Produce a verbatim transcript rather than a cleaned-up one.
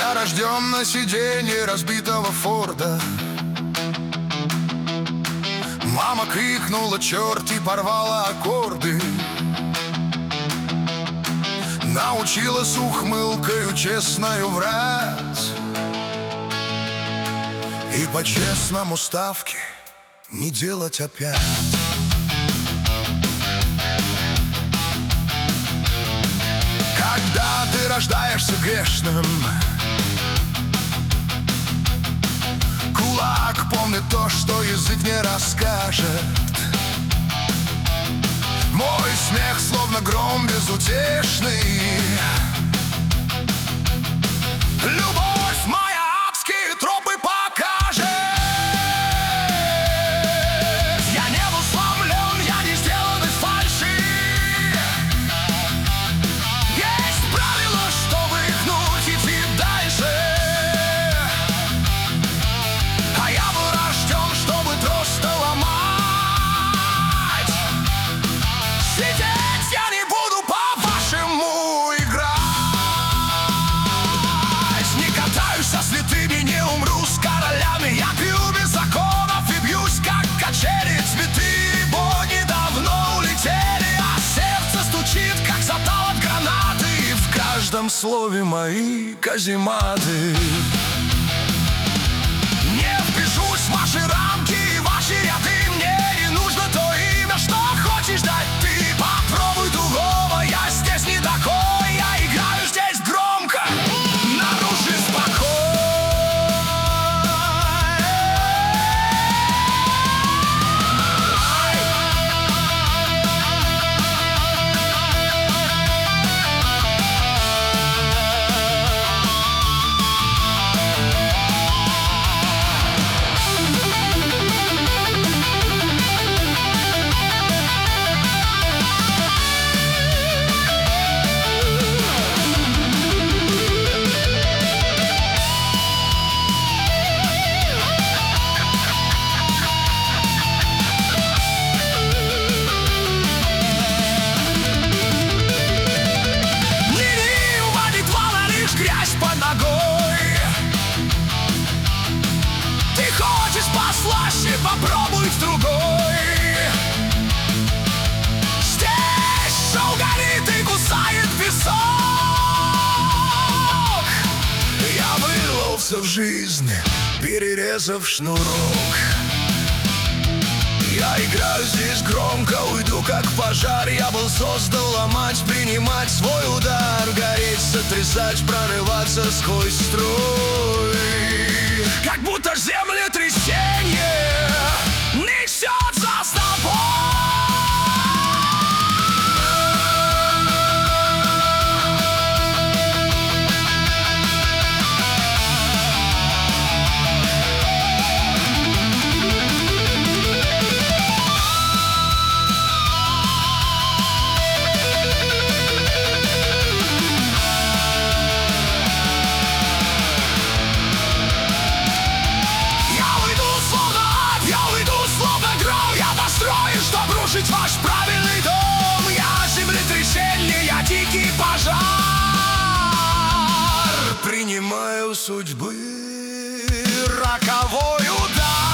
Я рожден на сиденье разбитого Форда. Мама крикнула черт и порвала аккорды. Научила с ухмылкою честною врать и по-честному ставки не делать опять. Когда ты рождаешься грешным, кулак помнит то, что язык не расскажет. Мой смех словно гром безутешный. Любовь моя адские тропы покажет. Я не был сломлен, я не сделан из фальши. Есть правила, чтобы рехнуть, идти дальше. А я был рожден, чтобы просто ломать. Сидеть я не буду, по-вашему играть. Не катаюсь со святыми, не умру с королями. Я пью без законов и бьюсь, как качели. Цветы бо недавно улетели, а сердце стучит, как затал от гранаты. И в каждом слове мои казематы. Не впишусь в ваши рамки и ваши ряды. Мне не нужно то имя, что хочешь дать ты. Попробуй другого, я здесь не такой. Я играю здесь громко, наруши спокой. Послаще, попробуй в другой. Здесь шоу горит и кусает песок. Я вырвался в жизнь, перерезав шнурок. Я играю здесь громко, уйду как пожар. Я был создан ломать, принимать свой удар. Гореть, сотрясать, прорываться сквозь строй. Как будто землетрясение несет за собой. Ваш правильный дом, я землетрясение, я дикий пожар. Принимаю судьбы роковой удар.